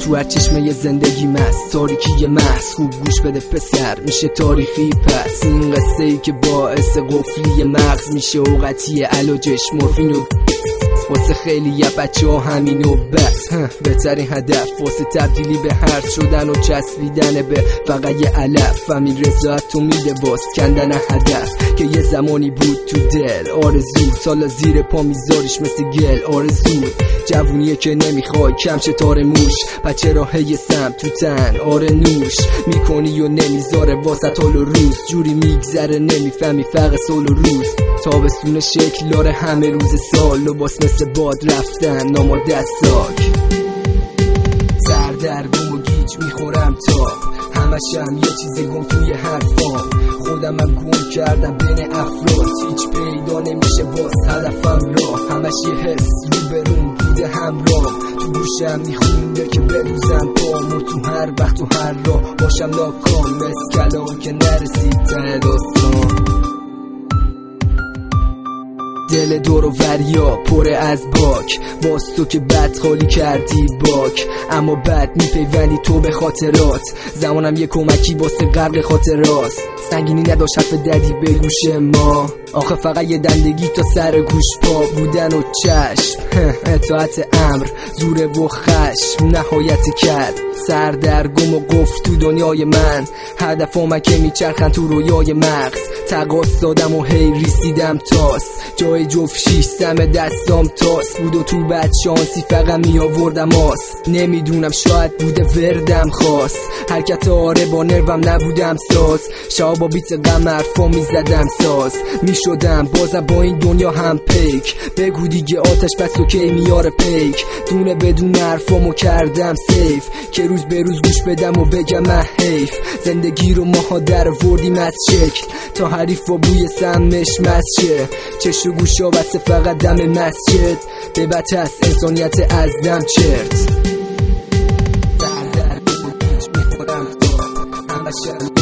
تو هر چشمه زندگی مست، تاریکی محض. خوب گوش بده پسر، میشه تاریخی پس. این قصه ای که باعث قفلی مغز میشه اوقاتی علاجش مورفین و واسه خیلی یا بچه ها همینو بس. بهترین هدف واسه تبدیلی به هرز شدن و چسبیدن به فقط یه علف. همین رضایت تو میده باز کندن هدف که یه زمانی بود تو دل آرزو. سالا زیر پا میذاریش مثل گل آرزو. جوونیه که نمیخوای کم شه تار موش، بچه راه یه سم تو تن آره نوش میکنی و نمیذاره واسه حال و روز. جوری میگذره نمیفهمی فرق سال و روز. تابستون شکل داره همه روز سال، لباس مثل باد رفتن ناماده ساک. سردرگم و گیج میخورم تا همشم یه چیز گم توی حرفام. خودم هم گم کردم بین افراد، هیچ پیدا نمیشه باز هدفم را. همش یه حس رو برون بوده همراه، تو گوشم میخونده که بدوزم پامو. تو هر وقت و هر راه باشم ناکام، مثل کلام که نرسید ته داستان. دل دور و وریا پره از باک، باز تو که بد خالی کردی باک. اما بد میپیوندی تو به خاطرات، زمانم یه کمکی واسه قبل خاطرات. سنگینی نداشت حرف دردی به گوش ما، آخه فقط یه دندگی تا سر گوش پا بودن و چشم. اطاعت امر زوره و خشم نهایت کرد. سردرگم و گفت تو دنیای من، هدفم که میچرخن تو رویای مغز. تقاس دادم و هی ریسیدم تاس، جای جفت شیستم دستام تاس بود و تو بد شانسی فقط می آوردم آس. نمیدونم شاید بوده وردم خواست، حرکت آره با نروم نبودم ساز. شب با بیت غم حرفا می زدم ساز، می شدم بازم با این دنیا هم پیک. بگو دیگه آتش بس و کی میاره پیک. دونه بدون حرفامو کردم سیف، که روز به روز گوش بدم و بگم حیف. زندگی رو ماها در وردیم از شکل، تا حریف و بوی سمش مسشه. چش و گوشا بسه فقط دم مسجد، به بط هست انسانیت از دم چرت. در میخورم تا همه